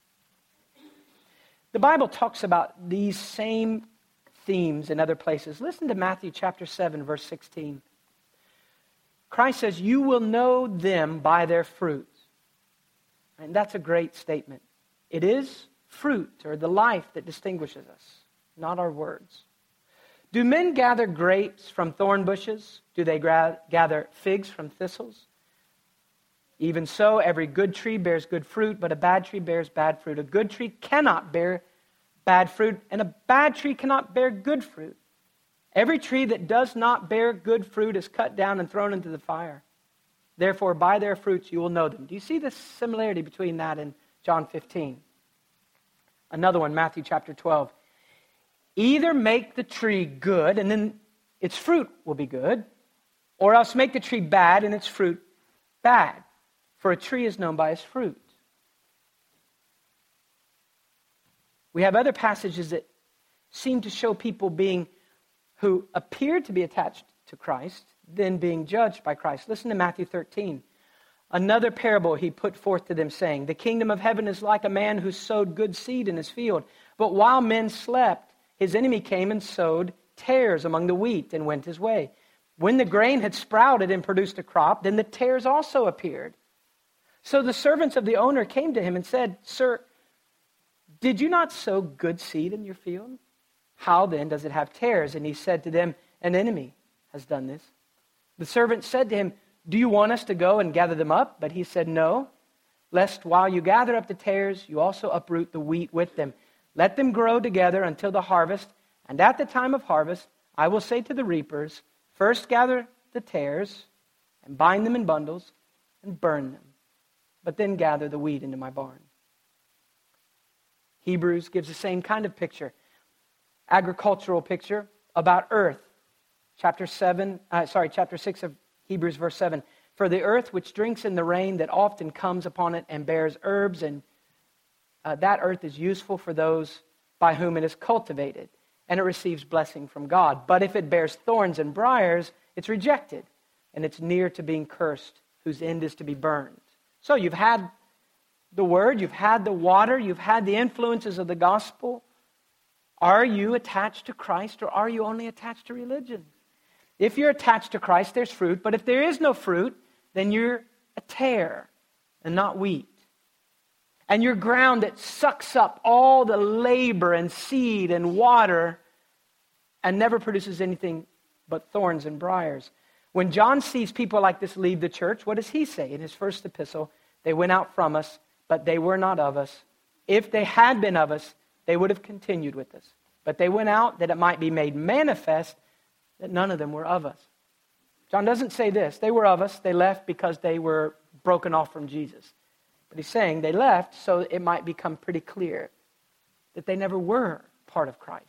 The Bible talks about these same themes in other places. Listen to Matthew chapter seven, verse sixteen. Christ says, you will know them by their fruits. And that's a great statement. It is fruit or the life that distinguishes us, not our words. Do men gather grapes from thorn bushes? Do they gra- gather figs from thistles? Even so, every good tree bears good fruit, but a bad tree bears bad fruit. A good tree cannot bear bad fruit, and a bad tree cannot bear good fruit. Every tree that does not bear good fruit is cut down and thrown into the fire. Therefore, by their fruits you will know them. Do you see the similarity between that and John fifteen? Another one, Matthew chapter twelve. Either make the tree good, and then its fruit will be good, or else make the tree bad, and its fruit bad. For a tree is known by its fruit. We have other passages that seem to show people being who appeared to be attached to Christ, then being judged by Christ. Listen to Matthew thirteen. Another parable he put forth to them, saying, the kingdom of heaven is like a man who sowed good seed in his field. But while men slept, his enemy came and sowed tares among the wheat and went his way. When the grain had sprouted and produced a crop, then the tares also appeared. So the servants of the owner came to him and said, Sir, did you not sow good seed in your field? How then does it have tares? And he said to them, an enemy has done this. The servant said to him, do you want us to go and gather them up? But he said, no, lest while you gather up the tares, you also uproot the wheat with them. Let them grow together until the harvest, and at the time of harvest, I will say to the reapers, first gather the tares, and bind them in bundles, and burn them, but then gather the wheat into my barn. Hebrews gives the same kind of picture, agricultural picture about earth. Chapter seven, uh, sorry, chapter six of Hebrews, verse seven. For the earth which drinks in the rain that often comes upon it and bears herbs, and uh, that earth is useful for those by whom it is cultivated, and it receives blessing from God. But if it bears thorns and briars, it's rejected, and it's near to being cursed, whose end is to be burned. So you've had the word, you've had the water, you've had the influences of the gospel. Are you attached to Christ, or are you only attached to religion? If you're attached to Christ, there's fruit. But if there is no fruit, then you're a tare and not wheat. And you're ground that sucks up all the labor and seed and water and never produces anything but thorns and briars. When John sees people like this leave the church, what does he say in his first epistle? They went out from us, but they were not of us. If they had been of us, they would have continued with us. But they went out that it might be made manifest that none of them were of us. John doesn't say this. They were of us. They left because they were broken off from Jesus. But he's saying they left so it might become pretty clear that they never were part of Christ.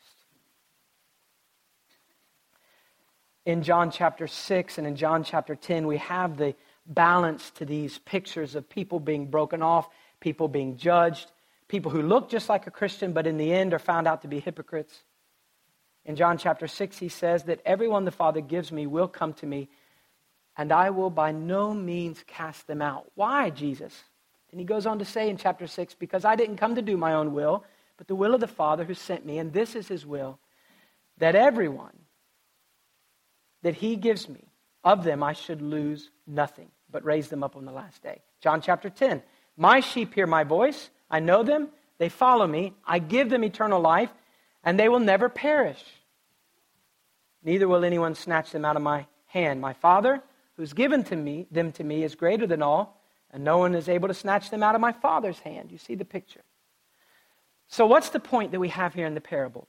In John chapter six and in John chapter ten, we have the balance to these pictures of people being broken off, people being judged, people who look just like a Christian but in the end are found out to be hypocrites. In John chapter six, he says that everyone the Father gives me will come to me, and I will by no means cast them out. Why, Jesus? And he goes on to say in chapter six, because I didn't come to do my own will, but the will of the Father who sent me, and this is his will, that everyone that he gives me, of them I should lose nothing, but raise them up on the last day. John chapter ten, my sheep hear my voice, I know them, they follow me, I give them eternal life, and they will never perish. Neither will anyone snatch them out of my hand. My Father, who's given to me, them to me, is greater than all, and no one is able to snatch them out of my Father's hand. You see the picture. So what's the point that we have here in the parable?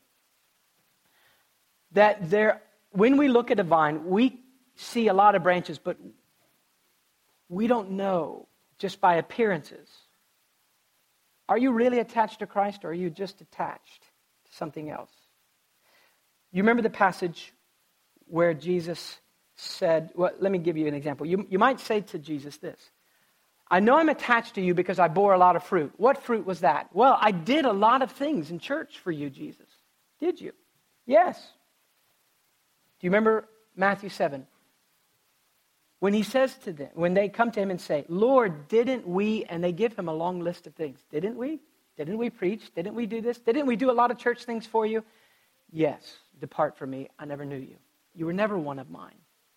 That there, when we look at a vine, we see a lot of branches, but we don't know just by appearances. Are you really attached to Christ, or are you just attached to something else? You remember the passage where Jesus said, well, let me give you an example. You, you might say to Jesus this, I know I'm attached to you because I bore a lot of fruit. What fruit was that? Well, I did a lot of things in church for you, Jesus. Did you? Yes. Do you remember Matthew seven? When he says to them, when they come to him and say, Lord, didn't we, and they give him a long list of things. Didn't we? Didn't we preach? Didn't we do this? Didn't we do a lot of church things for you? Yes. Depart from me. I never knew you. You were never one of mine.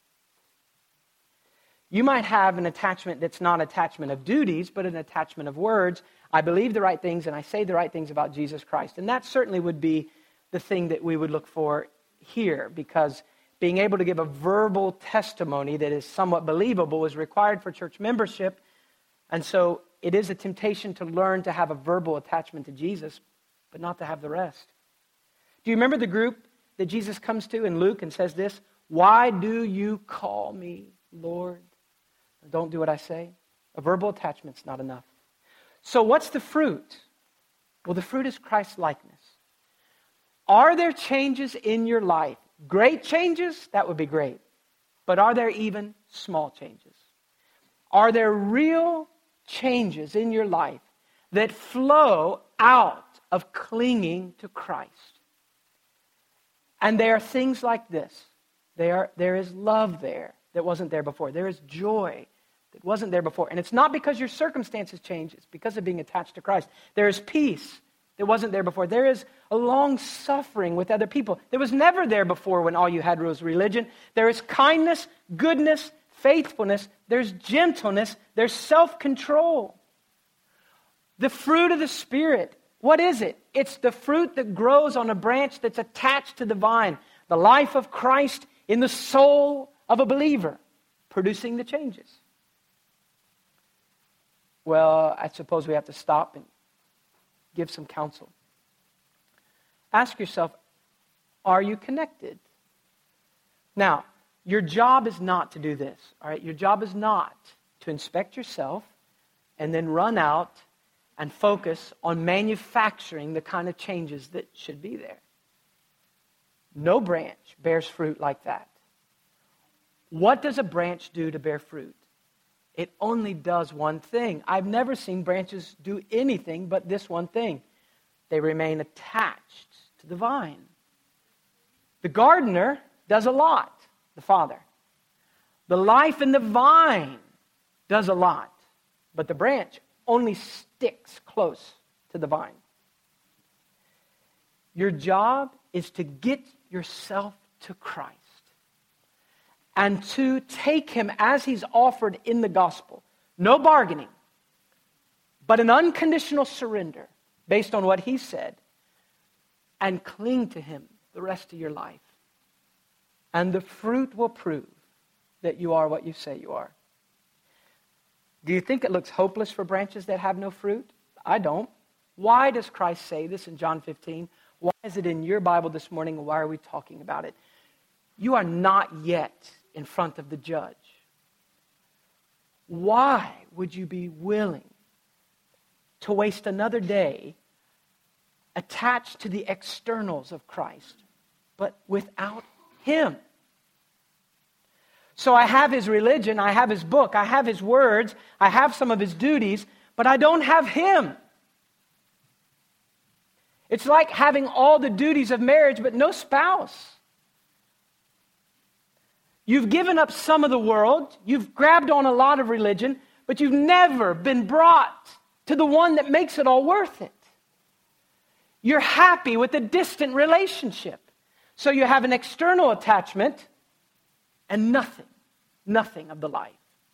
You might have an attachment that's not attachment of duties, but an attachment of words. I believe the right things and I say the right things about Jesus Christ. And that certainly would be the thing that we would look for here, because being able to give a verbal testimony that is somewhat believable is required for church membership. And so it is a temptation to learn to have a verbal attachment to Jesus, but not to have the rest. Do you remember the group that Jesus comes to in Luke and says this? Why do you call me Lord? Don't do what I say. A verbal attachment's not enough. So what's the fruit? Well, the fruit is Christ's likeness. Are there changes in your life? Great changes? That would be great. But are there even small changes? Are there real changes in your life that flow out of clinging to Christ? And there are things like this. There, there is love there that wasn't there before. There is joy that wasn't there before. And it's not because your circumstances change. It's because of being attached to Christ. There is peace that wasn't there before. There is a long suffering with other people that was never there before when all you had was religion. There is kindness, goodness, faithfulness. There's gentleness. There's self-control. The fruit of the Spirit, what is it? It's the fruit that grows on a branch that's attached to the vine. The life of Christ in the soul of a believer, producing the changes. Well, I suppose we have to stop and give some counsel. Ask yourself, are you connected? Now, your job is not to do this, all right? Your job is not to inspect yourself and then run out and focus on manufacturing the kind of changes that should be there. No branch bears fruit like that. What does a branch do to bear fruit? It only does one thing. I've never seen branches do anything but this one thing. They remain attached to the vine. The gardener does a lot, the Father. The life in the vine does a lot, but the branch only sticks close to the vine. Your job is to get yourself to Christ and to take him as he's offered in the gospel. No bargaining, but an unconditional surrender based on what he said, and cling to him the rest of your life. And the fruit will prove that you are what you say you are. Do you think it looks hopeless for branches that have no fruit? I don't. Why does Christ say this in John fifteen? Why is it in your Bible this morning? Why are we talking about it? You are not yet in front of the judge. Why would you be willing to waste another day attached to the externals of Christ, but without him? So I have his religion, I have his book, I have his words, I have some of his duties, but I don't have him. It's like having all the duties of marriage, but no spouse. You've given up some of the world, you've grabbed on a lot of religion, but you've never been brought to the one that makes it all worth it. You're happy with a distant relationship. So you have an external attachment and nothing, nothing of the life.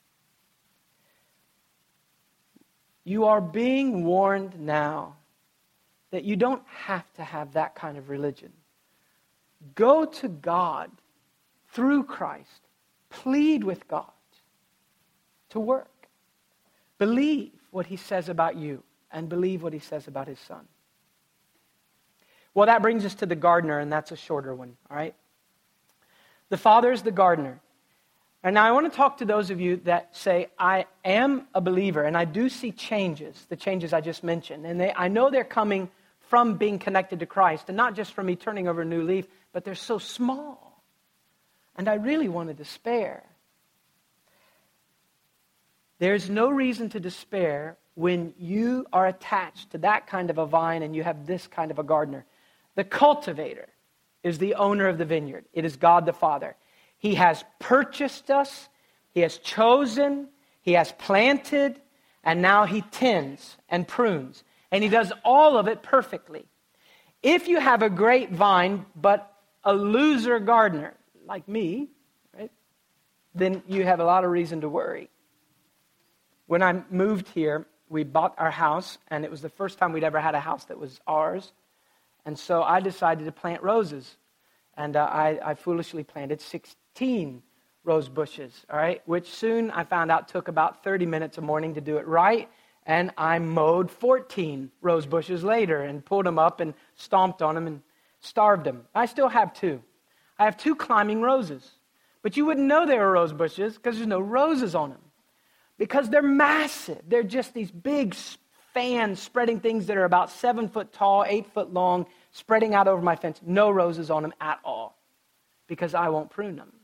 You are being warned now that you don't have to have that kind of religion. Go to God through Christ. Plead with God to work. Believe what he says about you and believe what he says about his Son. Well, that brings us to the gardener, and that's a shorter one, all right? The Father is the gardener. And now I want to talk to those of you that say, I am a believer, and I do see changes, the changes I just mentioned. And they, I know they're coming from being connected to Christ, and not just from me turning over a new leaf, but they're so small. And I really want to despair. There's no reason to despair when you are attached to that kind of a vine and you have this kind of a gardener. The cultivator is the owner of the vineyard. It is God the Father. He has purchased us. He has chosen. He has planted. And now he tends and prunes. And he does all of it perfectly. If you have a great vine, but a loser gardener, like me, right, then you have a lot of reason to worry. When I moved here, we bought our house, and it was the first time we'd ever had a house that was ours. And so I decided to plant roses. And uh, I, I foolishly planted sixteen rose bushes, all right, which soon I found out took about thirty minutes a morning to do it right. And I mowed fourteen rose bushes later and pulled them up and stomped on them and starved them. I still have two. I have two climbing roses. But you wouldn't know they were rose bushes because there's no roses on them. Because they're massive. They're just these big fans spreading things that are about seven foot tall, eight foot long, spreading out over my fence. No roses on them at all. Because I won't prune them.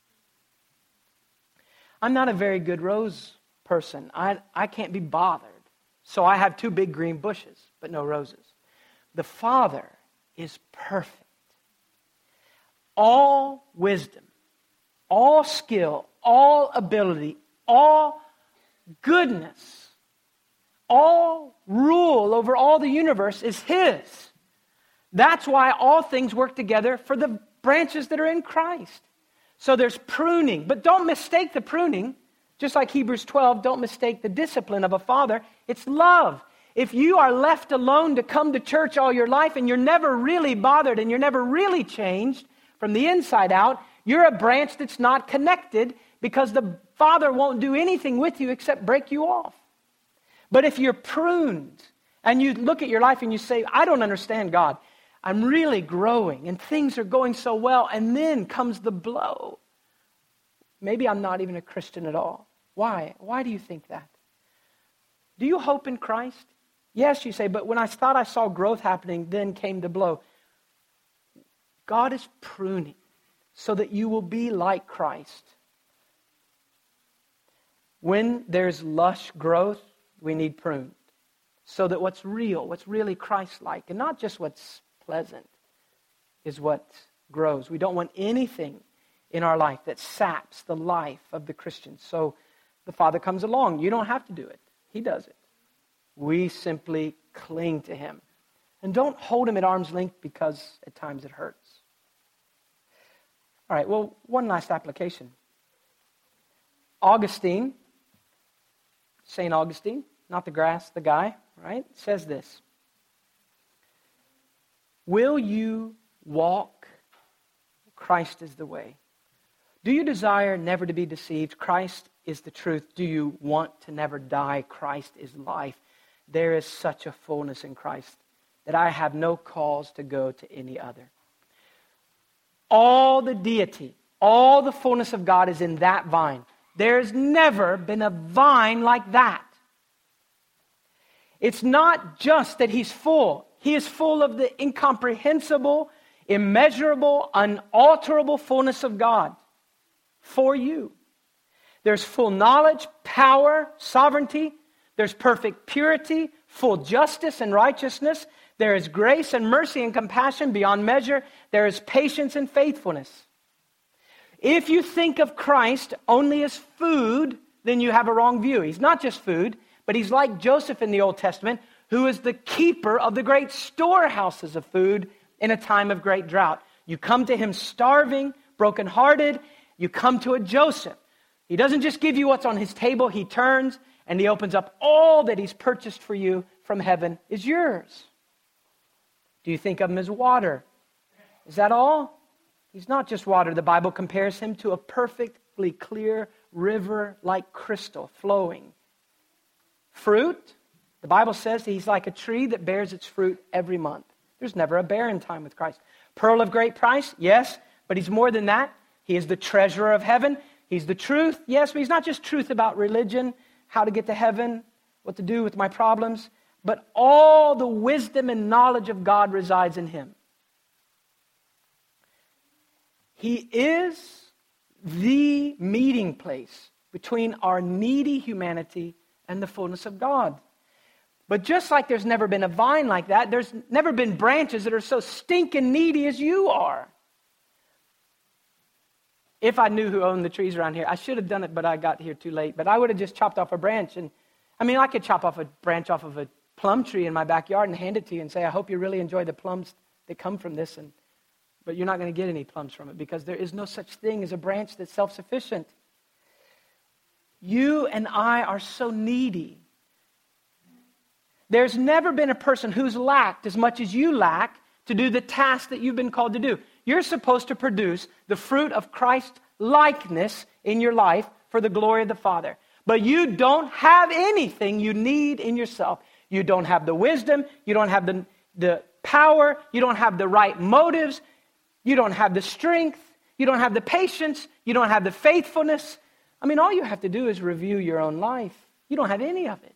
I'm not a very good rose person. I, I can't be bothered. So I have two big green bushes, but no roses. The Father is perfect. All wisdom, all skill, all ability, all goodness, all rule over all the universe is His. That's why all things work together for the branches that are in Christ. So there's pruning, but don't mistake the pruning. Just like Hebrews twelve, don't mistake the discipline of a father. It's love. If you are left alone to come to church all your life and you're never really bothered and you're never really changed from the inside out, you're a branch that's not connected because the Father won't do anything with you except break you off. But if you're pruned and you look at your life and you say, I don't understand God. I'm really growing and things are going so well, and then comes the blow. Maybe I'm not even a Christian at all. Why? Why do you think that? Do you hope in Christ? Yes, you say, but when I thought I saw growth happening, then came the blow. God is pruning so that you will be like Christ. When there's lush growth, we need pruned. So that what's real, what's really Christ-like, and not just what's pleasant, is what grows. We don't want anything in our life that saps the life of the Christian. So the Father comes along. You don't have to do it. He does it. We simply cling to Him. And don't hold Him at arm's length because at times it hurts. All right, well, one last application. Augustine, Saint Augustine, not the grass, the guy, right, says this. Will you walk? Christ is the way. Do you desire never to be deceived? Christ is the truth. Do you want to never die? Christ is life. There is such a fullness in Christ that I have no cause to go to any other. All the deity, all the fullness of God is in that vine. There's never been a vine like that. It's not just that He's full. He is full of the incomprehensible, immeasurable, unalterable fullness of God for you. There's full knowledge, power, sovereignty. There's perfect purity, full justice and righteousness. There is grace and mercy and compassion beyond measure. There is patience and faithfulness. If you think of Christ only as food, then you have a wrong view. He's not just food, but He's like Joseph in the Old Testament, who is the keeper of the great storehouses of food in a time of great drought. You come to Him starving, brokenhearted. You come to a Joseph. He doesn't just give you what's on His table. He turns and He opens up all that He's purchased for you from heaven is yours. Do you think of Him as water? Is that all? He's not just water. The Bible compares Him to a perfectly clear river like crystal flowing. Fruit? The Bible says He's like a tree that bears its fruit every month. There's never a barren time with Christ. Pearl of great price? Yes, but He's more than that. He is the treasurer of heaven. He's the truth. Yes, but He's not just truth about religion, how to get to heaven, what to do with my problems, but all the wisdom and knowledge of God resides in Him. He is the meeting place between our needy humanity and the fullness of God. But just like there's never been a vine like that, there's never been branches that are so stinking needy as you are. if I knew who owned the trees around here, I should have done it, but I got here too late. But I would have just chopped off a branch. And I mean, I could chop off a branch off of a plum tree in my backyard and hand it to you and say, I hope you really enjoy the plums that come from this. And but you're not going to get any plums from it because there is no such thing as a branch that's self-sufficient. You and I are so needy. There's never been a person who's lacked as much as you lack to do the task that you've been called to do. You're supposed to produce the fruit of Christ's likeness in your life for the glory of the Father. But you don't have anything you need in yourself. You don't have the wisdom. You don't have the, the power. You don't have the right motives. You don't have the strength. You don't have the patience. You don't have the faithfulness. I mean, all you have to do is review your own life. You don't have any of it.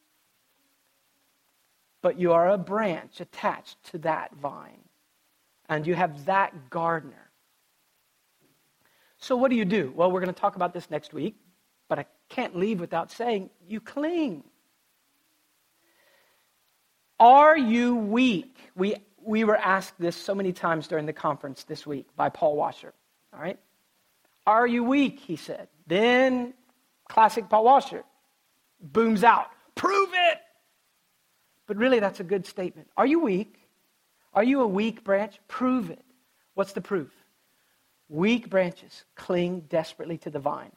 But you are a branch attached to that vine. And you have that gardener. So what do you do? Well, we're going to talk about this next week. But I can't leave without saying, you cling. Are you weak? We, we were asked this so many times during the conference this week by Paul Washer. All right? Are you weak? He said. Then, classic Paul Washer booms out. Prove it! But really, that's a good statement. Are you weak? Are you a weak branch? Prove it. What's the proof? Weak branches cling desperately to the vine.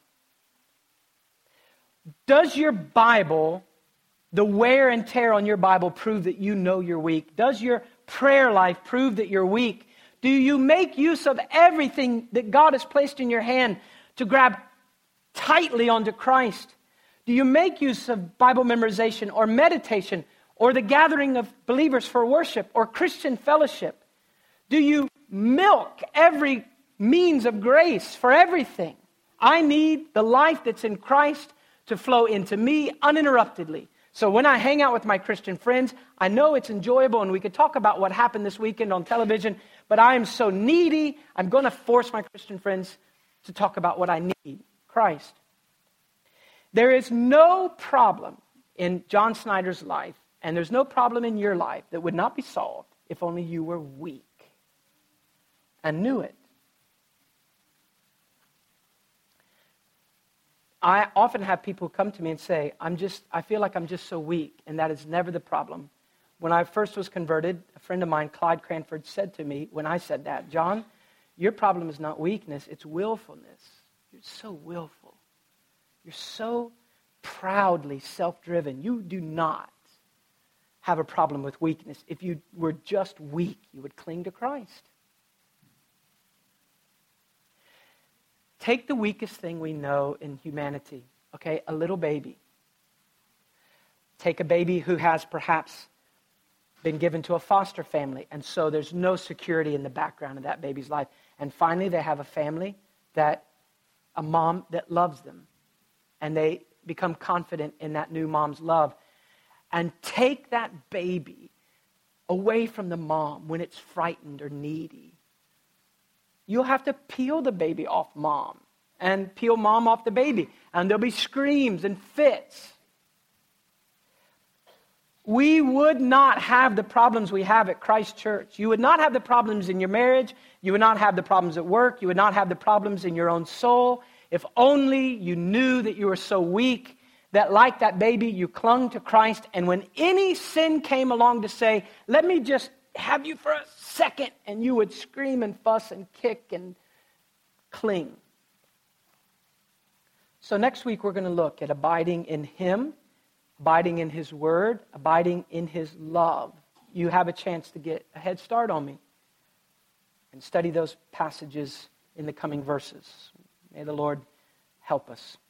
Does your Bible, the wear and tear on your Bible, prove that you know you're weak? Does your prayer life prove that you're weak? Do you make use of everything that God has placed in your hand to grab tightly onto Christ? Do you make use of Bible memorization or meditation or the gathering of believers for worship or Christian fellowship? Do you milk every means of grace for everything? I need the life that's in Christ to flow into me uninterruptedly. So when I hang out with my Christian friends, I know it's enjoyable and we could talk about what happened this weekend on television, but I am so needy, I'm going to force my Christian friends to talk about what I need, Christ. There is no problem in John Snyder's life, and there's no problem in your life that would not be solved if only you were weak and knew it. I often have people come to me and say, I'm just, I feel like I'm just so weak, and that is never the problem. When I first was converted, a friend of mine, Clyde Cranford, said to me when I said that, John, your problem is not weakness, it's willfulness. You're so willful. You're so proudly self-driven. You do not have a problem with weakness. If you were just weak, you would cling to Christ. Take the weakest thing we know in humanity, okay? A little baby. Take a baby who has perhaps been given to a foster family, and so there's no security in the background of that baby's life. And finally, they have a family that, a mom that loves them, and they become confident in that new mom's love. And take that baby away from the mom when it's frightened or needy. You'll have to peel the baby off mom and peel mom off the baby. And there'll be screams and fits. We would not have the problems we have at Christ Church. You would not have the problems in your marriage. You would not have the problems at work. You would not have the problems in your own soul if only you knew that you were so weak that like that baby, you clung to Christ. And when any sin came along to say, let me just have you for a second, and you would scream and fuss and kick and cling. So next week we're going to look at abiding in Him, abiding in His Word, abiding in His love. You have a chance to get a head start on me and study those passages in the coming verses. May the Lord help us.